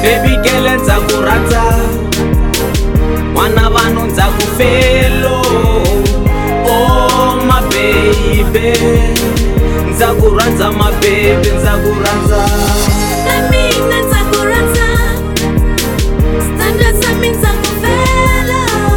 Baby girl ndza ku rhandza, n'wana vanhu ndza ku felo. Oh my baby, ndza ku rhandza my baby, ndza ku rhandza. Na mina ndza ku rhandza, standards za mina ndza ku fela.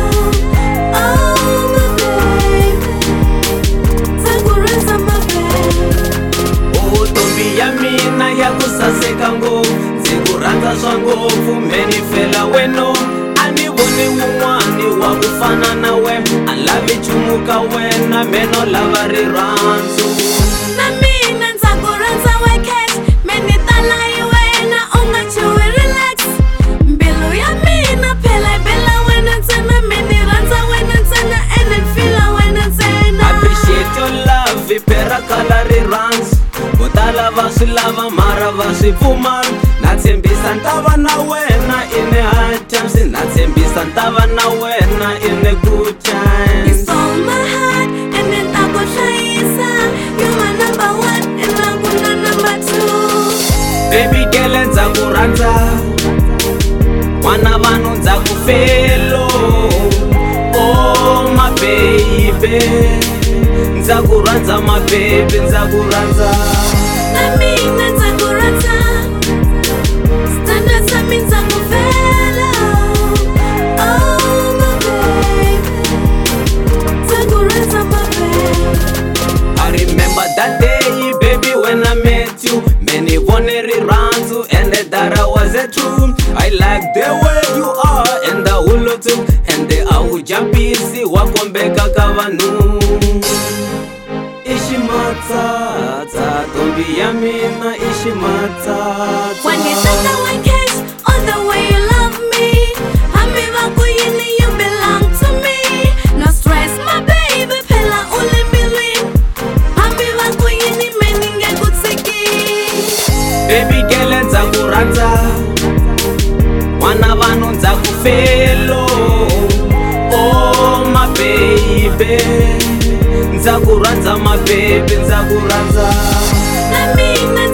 Oh my baby, ndza ku rhandza my baby. Oh ntombi ya mina ya ku saseka ngopfu, ndzi ku rhandza swa ngopfu meni fela wena. A ni voni wun'wani wa ku fana na wena, a lavi nchumu ka wena meno lava rirhandzu. Na mina ndza ku rhandza wekhet, meni tala hi wena u nga chuhi relax. Mbilu ya mina phela yi bela wena ntsena, meni rhandza wena ntsena and ni fila wena ntsena. Appreciate your love, phera kala rirhandzu. Vo tala va swi lava mara va swi pfumala. Na tshembisa ni ta va na wena in the hard times, na tshembisa ni ta va na wena in the good You times. stole my heart and then ta ku hlayisa. You my number one and na ku na number two. Baby girl ndza ku rhandza, n'wana vanhu ndza ku felo. Oh my baby, ndza ku rhandza my baby, ndza ku rhandza. Na mina ndza ku rhandza, standards za mina ndza ku fela. Oh my baby, ndza ku rhandza my baby. I remember that day, baby, when I met you. Many vone rirhandzu and that I was a true. I like the way you are and the whole too, and the awujambisi wa kombeka ka vanhu. Ishimatsatsa ntombi ya mina ishimatsatsa. When you think I like cash, all the way you love me. Hambi va ku yini, you belong to me. No stress, my baby, phela u le mbilwini. Hambi va ku yini, meni nge ku tshiki. Baby girl ndza ku rhandza, n'wana vanhu ndza ku felo. Oh my baby, ndza ku rhandza my baby, ndza ku rhandza. Na mina